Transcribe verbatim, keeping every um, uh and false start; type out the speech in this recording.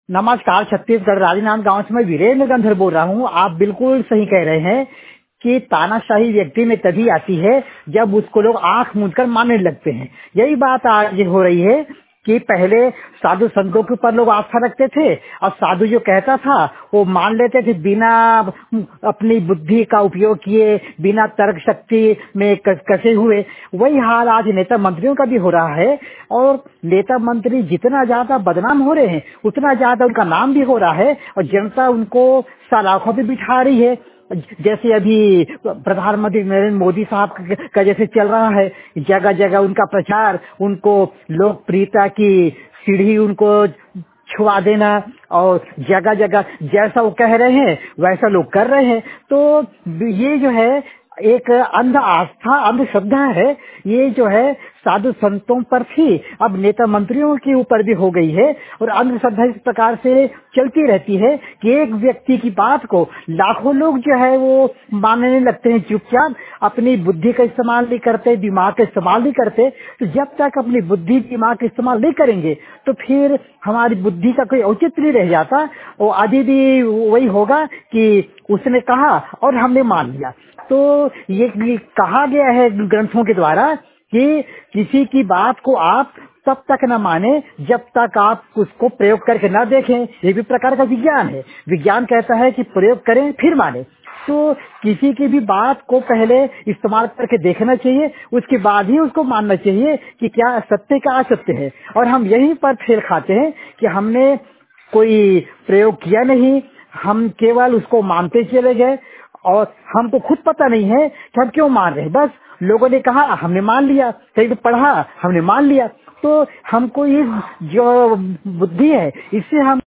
नमस्कार। छत्तीसगढ़ राजनांद गांव से मैं वीरेंद्र गंधर बोल रहा हूं। आप बिल्कुल सही कह रहे हैं कि तानाशाही व्यक्ति में तभी आती है जब उसको लोग आंख मूंद कर मानने लगते हैं। यही बात आज हो रही है कि पहले साधु संतों के ऊपर लोग आस्था रखते थे और साधु जो कहता था वो मान लेते थे बिना अपनी बुद्धि का उपयोग किए, बिना तर्क शक्ति में क- कसे हुए। वही हाल आज नेता मंत्रियों का भी हो रहा है और नेता मंत्री जितना ज्यादा बदनाम हो रहे हैं उतना ज्यादा उनका नाम भी हो रहा है और जनता उनको सलाखों पे बिठा रही है। जैसे अभी प्रधानमंत्री नरेंद्र मोदी साहब का जैसे चल रहा है, जगह जगह उनका प्रचार, उनको लोकप्रियता की सीढ़ी उनको छुआ देना और जगह जगह जैसा वो कह रहे हैं वैसा लोग कर रहे हैं। तो ये जो है एक अंध आस्था, अंधश्रद्धा है। ये जो है साधु संतों पर थी, अब नेता मंत्रियों के ऊपर भी हो गई है। और अंधश्रद्धा इस प्रकार से चलती रहती है कि एक व्यक्ति की बात को लाखों लोग जो है वो मानने लगते हैं चुपचाप, अपनी बुद्धि का इस्तेमाल नहीं करते, दिमाग का इस्तेमाल नहीं करते। तो जब तक अपनी बुद्धि दिमाग का इस्तेमाल नहीं करेंगे तो फिर हमारी बुद्धि का कोई औचित्य नहीं रह जाता। और अभी भी वही होगा कि उसने कहा और हमने मान लिया। तो ये, ये कहा गया है ग्रंथों के द्वारा कि किसी की बात को आप तब तक न माने जब तक आप उसको प्रयोग करके न देखें। ये भी प्रकार का विज्ञान है। विज्ञान कहता है कि प्रयोग करें फिर माने। तो किसी की भी बात को पहले इस्तेमाल करके देखना चाहिए, उसके बाद ही उसको मानना चाहिए कि क्या सत्य का असत्य है। और हम यहीं पर फेल खाते हैं कि हमने कोई प्रयोग किया नहीं, हम केवल उसको मानते चले गए और हमको खुद पता नहीं है कि हम क्यों मान रहे हैं। बस लोगों ने कहा हमने मान लिया, कहीं तो पढ़ा हमने मान लिया। तो हमको ये जो बुद्धि है इससे हम